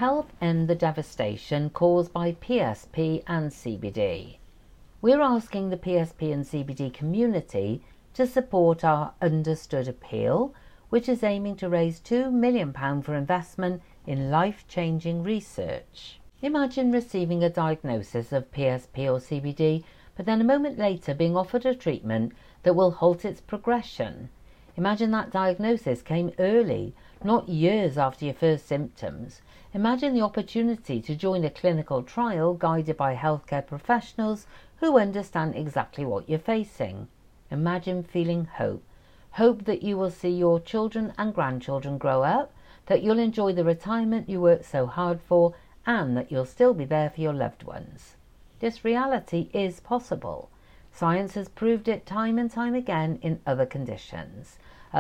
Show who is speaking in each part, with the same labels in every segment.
Speaker 1: help end the devastation caused by PSP and CBD. We're asking the PSP and CBD community to support our Understood appeal, which is aiming to raise £2 million for investment in life-changing research. Imagine receiving a diagnosis of PSP or CBD, but then a moment later being offered a treatment that will halt its progression. Imagine that diagnosis came early, not years after your first symptoms. Imagine the opportunity to join a clinical trial guided by healthcare professionals who understand exactly what you're facing. Imagine feeling hope. Hope that you will see your children and grandchildren grow up, that you'll enjoy the retirement you worked so hard for, and that you'll still be there for your loved ones. This reality is possible. Science has proved it time and time again in other conditions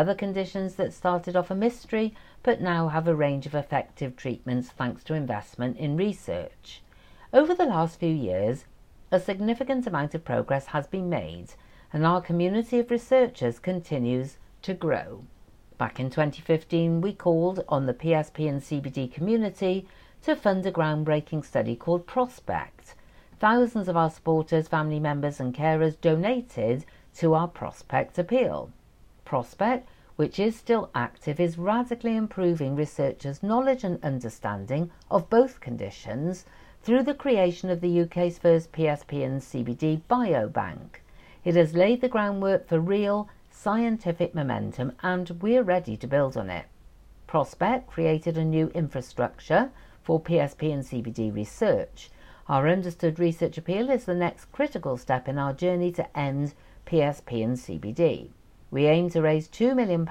Speaker 1: that started off a mystery but now have a range of effective treatments thanks to investment in research. Over the last few years, a significant amount of progress has been made, and our community of researchers continues to grow. Back in 2015, we called on the PSP and CBD community to fund a groundbreaking study called Prospect. Thousands of our supporters, family members and carers donated to our Prospect appeal. Prospect, which is still active, is radically improving researchers' knowledge and understanding of both conditions through the creation of the UK's first PSP and CBD biobank. It has laid the groundwork for real scientific momentum, and we're ready to build on it. Prospect created a new infrastructure for PSP and CBD research. Our Understood research appeal is the next critical step in our journey to end PSP and CBD. We aim to raise £2 million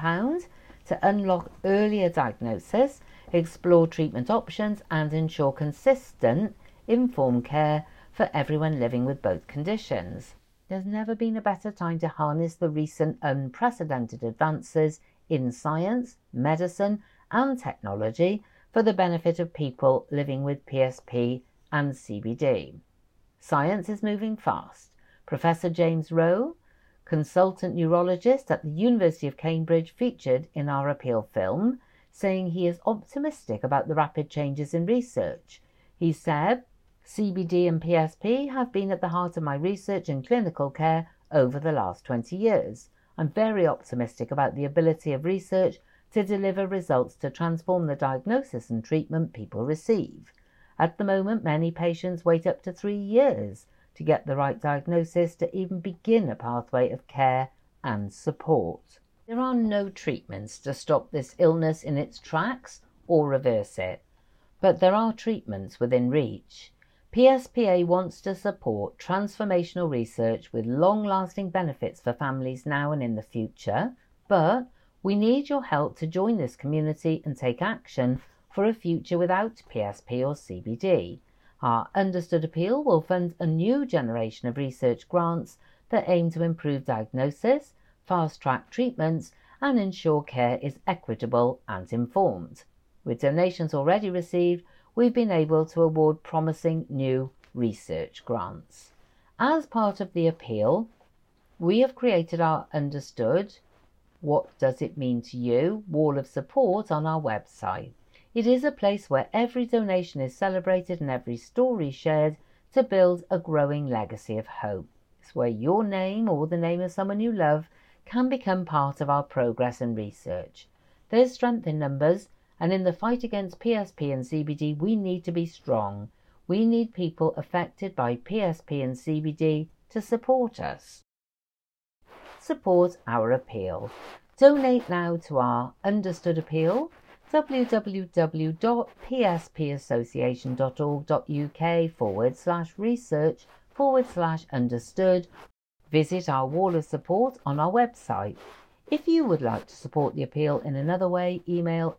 Speaker 1: to unlock earlier diagnosis, explore treatment options and ensure consistent, informed care for everyone living with both conditions. There's never been a better time to harness the recent unprecedented advances in science, medicine and technology for the benefit of people living with PSP and CBD. Science is moving fast. Professor James Rowe, consultant neurologist at the University of Cambridge, featured in our appeal film, saying he is optimistic about the rapid changes in research. He said, "CBD and PSP have been at the heart of my research and clinical care over the last 20 years. I'm very optimistic about the ability of research to deliver results to transform the diagnosis and treatment people receive. At the moment, many patients wait up to 3 years to get the right diagnosis to even begin a pathway of care and support. There are no treatments to stop this illness in its tracks or reverse it, but there are treatments within reach. PSPA wants to support transformational research with long-lasting benefits for families now and in the future, but we need your help to join this community and take action for a future without PSP or CBD. Our Understood appeal will fund a new generation of research grants that aim to improve diagnosis, fast-track treatments and ensure care is equitable and informed. With donations already received, we've been able to award promising new research grants. As part of the appeal, we have created our Understood What Does It Mean to You wall of support on our website. It is a place where every donation is celebrated and every story shared to build a growing legacy of hope. It's where your name or the name of someone you love can become part of our progress and research. There's strength in numbers, and in the fight against PSP and CBD, we need to be strong. We need people affected by PSP and CBD to support us. Support our appeal. Donate now to our Understood appeal, www.pspassociation.org.uk/research/understood. Visit our wall of support on our website. If you would like to support the appeal in another way, email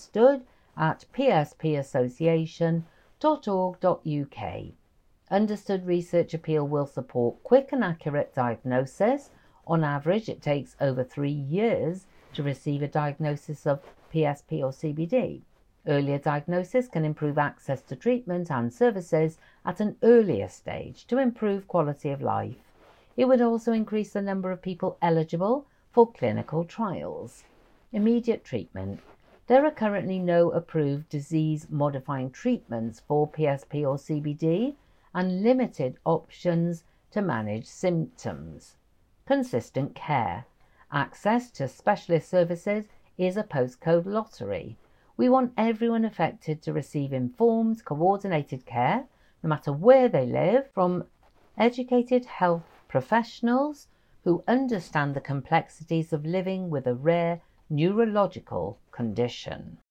Speaker 1: understood@pspassociation.org.uk. Understood Research Appeal will support quick and accurate diagnosis. On average, it takes over 3 years to receive a diagnosis of PSP or CBD. Earlier diagnosis can improve access to treatment and services at an earlier stage to improve quality of life. It would also increase the number of people eligible for clinical trials. Immediate treatment. There are currently no approved disease-modifying treatments for PSP or CBD and limited options to manage symptoms. Consistent care. Access to specialist services is a postcode lottery. We want everyone affected to receive informed, coordinated care, no matter where they live, from educated health professionals who understand the complexities of living with a rare neurological condition.